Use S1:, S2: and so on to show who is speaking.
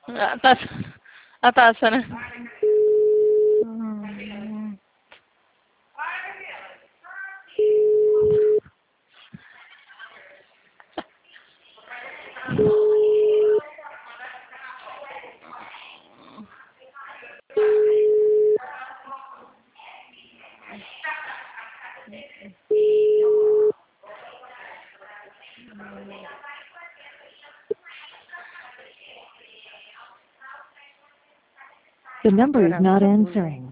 S1: Atas. Atasan na. Mm.
S2: The number is not answering.